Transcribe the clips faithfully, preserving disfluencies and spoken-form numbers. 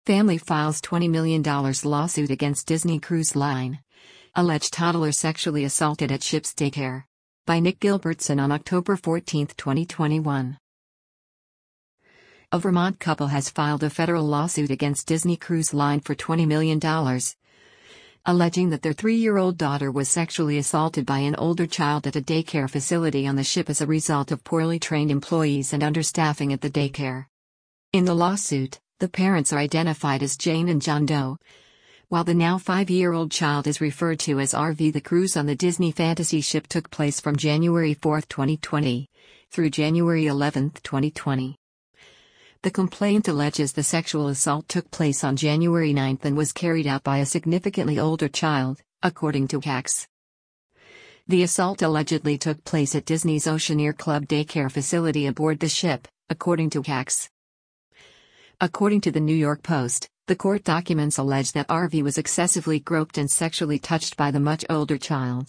Family files twenty million dollars lawsuit against Disney Cruise Line. Alleged toddler sexually assaulted at ship's daycare. By Nick Gilbertson on October fourteenth, twenty twenty-one. A Vermont couple has filed a federal lawsuit against Disney Cruise Line for twenty million dollars, alleging that their three-year-old daughter was sexually assaulted by an older child at a daycare facility on the ship as a result of poorly trained employees and understaffing at the daycare. In the lawsuit, the parents are identified as Jane and John Doe, while the now five-year-old child is referred to as R V. The cruise on the Disney Fantasy ship took place from January fourth, twenty twenty, through January eleventh, twenty twenty. The complaint alleges the sexual assault took place on January ninth and was carried out by a significantly older child, according to C A Cs. The assault allegedly took place at Disney's Oceaneer Club daycare facility aboard the ship, according to C A Cs. According to the New York Post, the court documents allege that R V was excessively groped and sexually touched by the much older child.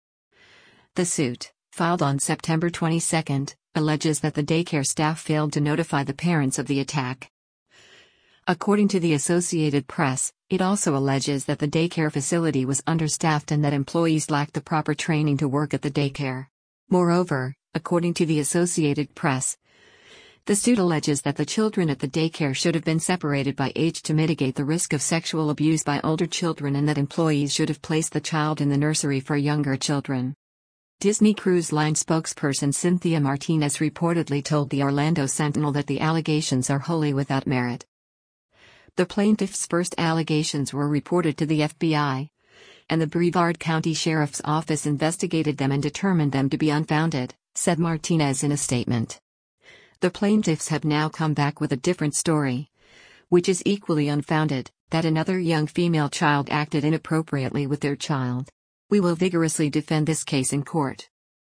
The suit, filed on September twenty-second, alleges that the daycare staff failed to notify the parents of the attack. According to the Associated Press, it also alleges that the daycare facility was understaffed and that employees lacked the proper training to work at the daycare. Moreover, according to the Associated Press, the suit alleges that the children at the daycare should have been separated by age to mitigate the risk of sexual abuse by older children and that employees should have placed the child in the nursery for younger children. Disney Cruise Line spokesperson Cynthia Martinez reportedly told the Orlando Sentinel that the allegations are wholly without merit. The plaintiff's first allegations were reported to the F B I, and the Brevard County Sheriff's Office investigated them and determined them to be unfounded, said Martinez in a statement. The plaintiffs have now come back with a different story, which is equally unfounded, that another young female child acted inappropriately with their child. We will vigorously defend this case in court.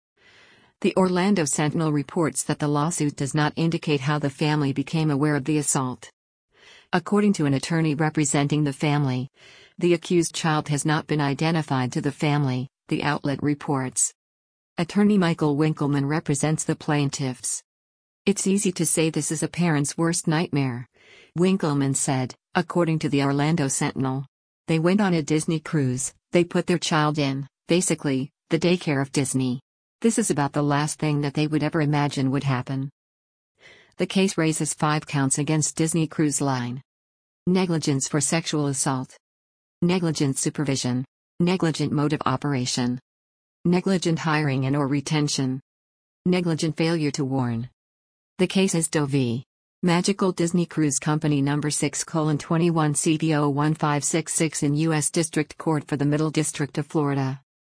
The Orlando Sentinel reports that the lawsuit does not indicate how the family became aware of the assault. According to an attorney representing the family, the accused child has not been identified to the family, the outlet reports. Attorney Michael Winkleman represents the plaintiffs. It's easy to say this is a parent's worst nightmare, Winkleman said, according to the Orlando Sentinel. They went on a Disney cruise, they put their child in, basically, the daycare of Disney. This is about the last thing that they would ever imagine would happen. The case raises five counts against Disney Cruise Line. Negligence for sexual assault. Negligent supervision. Negligent mode of operation. Negligent hiring and or retention. Negligent failure to warn. The case is Doe v. Magical Disney Cruise Company number six colon twenty-one C B O one five six six in U S District Court for the Middle District of Florida.